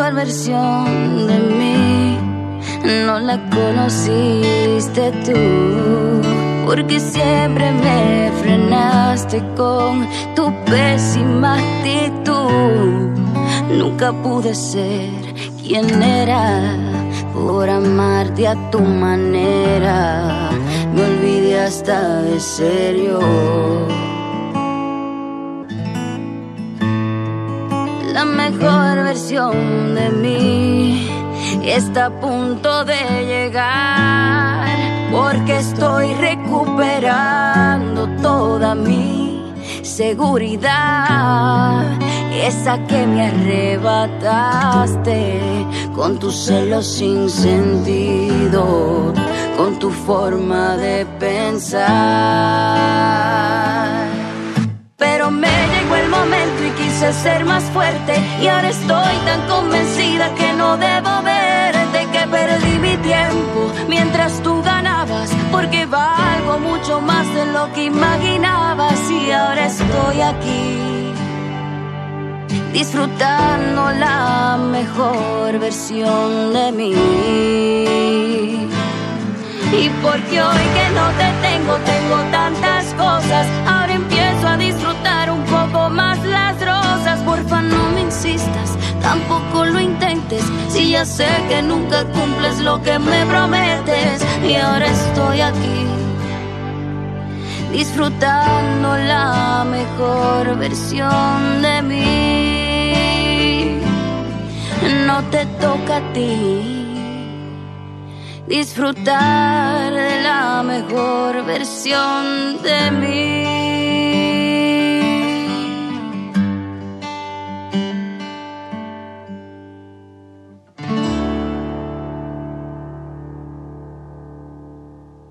mejor versión de mí no la conociste tú, porque siempre me frenaste con tu pésima actitud. Nunca pude ser quien era por amarte a tu manera. Me olvidé hasta de serio. La mejor versión de mí está a punto de llegar, porque estoy recuperando toda mi seguridad, esa que me arrebataste con tus celos sin sentido, con tu forma de pensar. Pero me llegó el momento y quise ser más fuerte, y ahora estoy tan convencida que no debo verte, que perdí mi tiempo mientras tú ganabas, porque valgo mucho más de lo que imaginabas. Y ahora estoy aquí disfrutando la mejor versión de mí. Y porque hoy que no te tengo tantas cosas, ahora empiezo a disfrutar un poco más las rosas. Porfa, no me insistas, tampoco lo intentes, si ya sé que nunca cumples lo que me prometes. Y ahora estoy aquí disfrutando la mejor versión de mí. No te toca a ti disfrutar de la mejor versión de mí.